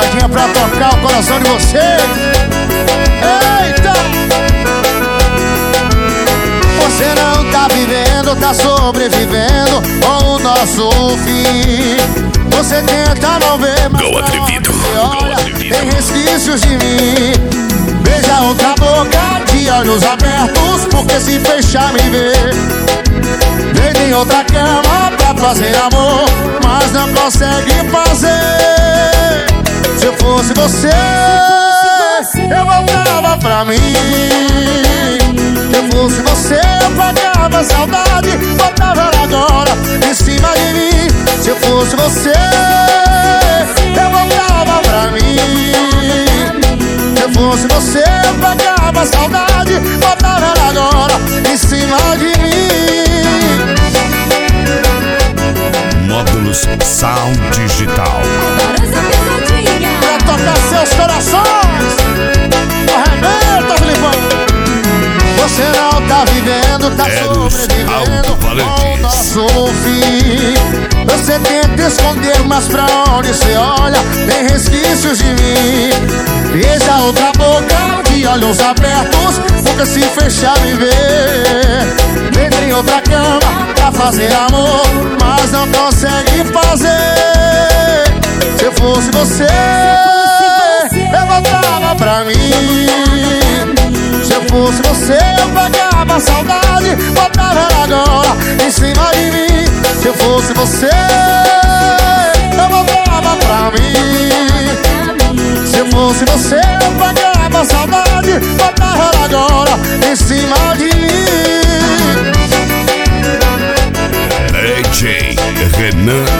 pegadinha pra tocar o coração de vocês. Eita! Você não tá vivendo, tá sobrevivendo com o nosso fim. Você tenta não ver, mas Go atrevido. olha, tem resquícios de mim. Beija outra boca de olhos abertos, porque se fechar me vê. Deita em outra cama pra fazer amor, mas não consegue fazer. Se eu fosse você, eu voltava pra mim. Se eu fosse você, eu pagava a saudade, botava ela agora em cima de mim. Se eu fosse você, eu voltava pra mim. Se eu fosse você, eu pagava a saudade, botava ela agora em cima de mim. Módulos Sound Digital. Pra tocar seus corações. Arrebenta, Filipão. Você não tá vivendo, tá Eros sobrevivendo com o nosso fim. Você tenta esconder, mas pra onde você olha tem resquícios de mim. Beija outra boca de olhos abertos, porque se fechar me vê. Deita em outra cama pra fazer amor, mas não consegue fazer. Se eu fosse você, eu voltava pra mim. Se eu fosse você, eu pagava a saudade, botava ela agora em cima de mim. Se eu fosse você, eu voltava pra mim. Se eu fosse você, eu pagava a saudade, botava ela agora em cima de mim. DJ Renan